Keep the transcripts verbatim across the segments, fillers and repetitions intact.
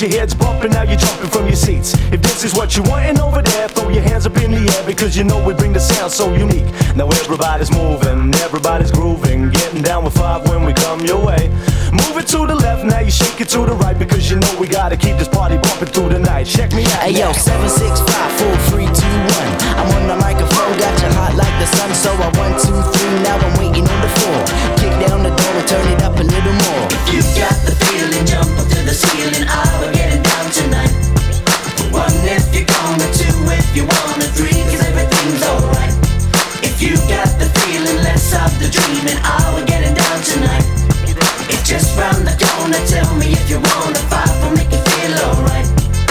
your head's bumping, now you're jumping from your seats. If this is what you wantin' over there, throw your hands up in the air, because you know we bring the sound so unique. Now everybody's moving, everybody's grooving, getting down with five when we come your way. Move it to the left, now you shake it to the right, because you know we gotta keep this party bumping through the night. Check me out. Hey yo, seven, six, five, four, three, two, one. I'm on the microphone, got you hot like the sun. So I one, two, three, now I'm waiting on the four. Kick down the door and turn it up a little more. If you got the feeling, jump up to the ceiling. Ah, we're getting down tonight. One if you're gonna, two if you wanna, three 'cause everything's alright. If you got the feeling, let's stop the dreaming. Ah, we're getting down tonight. It's just round the corner, tell me if you wanna. Five will make you feel alright.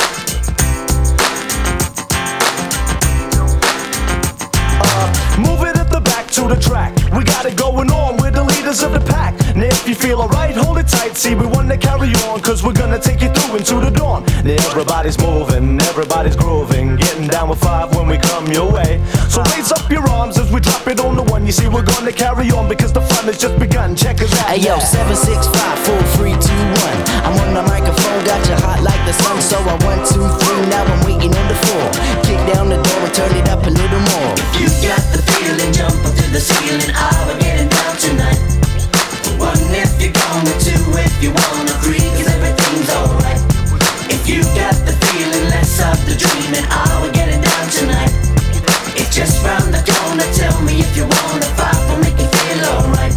Uh, move it at the back to the track. We got it going on, we're the leaders of the pack. Now if you feel alright, hold it tight. See, we wanna carry on, cause we're gonna take you through into the dawn. Now everybody's moving, everybody's grooving, getting down with five when we come your way. So raise up your arms as we drop it on the one. You see, we're gonna carry on because the fun has just begun. Check us out. Hey yo, seven, six, five, four, three, two, one. I'm on the microphone, got you hot like the sun. So I one, two, three, now I'm waiting on the four. Kick down the door and turn it up a little more. If you got the feeling, jump up to the ceiling. Ah, we're getting down tonight. One if you're gonna, two if you wanna, three 'cause everything's alright. If you got the feeling, let's stop the dreaming. Ah, we're getting down tonight. It's just round the corner, tell me if you wanna. Five will make you feel alright.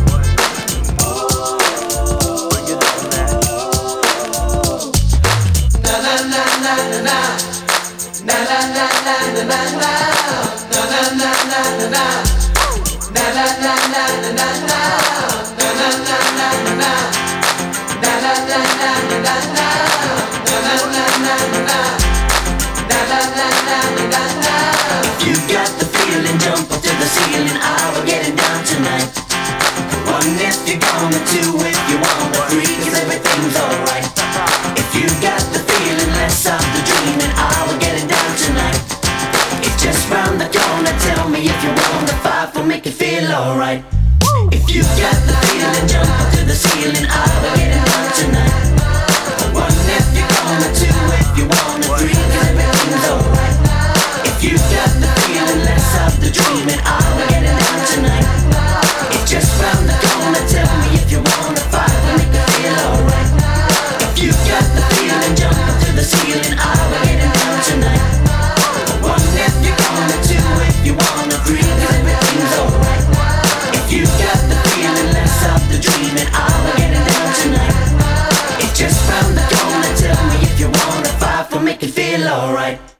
Na na na na na na. Na na na na na na na. Na na na na na na. Na na na na na na na. Na na na na na na. Na na na na na na na. Na na na na na na. Na na na na na na. If you got the feeling, jump up to the ceiling. Ah, we're getting down tonight. One if you're gonna, two if you wanna, three 'cause everything's alright. If you got the feeling, let's stop the dreaming. Ah, we're getting down tonight. It's just round the corner, tell me if you wanna. Five will make you feel alright. If you got the feeling, jump up to the ceiling. Ah, we're getting down tonight. One if you're gonna, two if you wanna, three 'cause everything's alright. If you got the feeling, let's stop the dreaming. Ah, we're getting down tonight. It's just round the corner, tell me if you wanna. Five will make you feel alright. If you got the feeling, jump up to the ceiling. Ah, we're getting down tonight. One if you're gonna, two if you wanna, three 'cause everything's alright. If you got the feeling, let's stop the dreaming. Ah, we're getting down tonight. It's just round the corner, tell me if you wanna. Five will make you feel alright.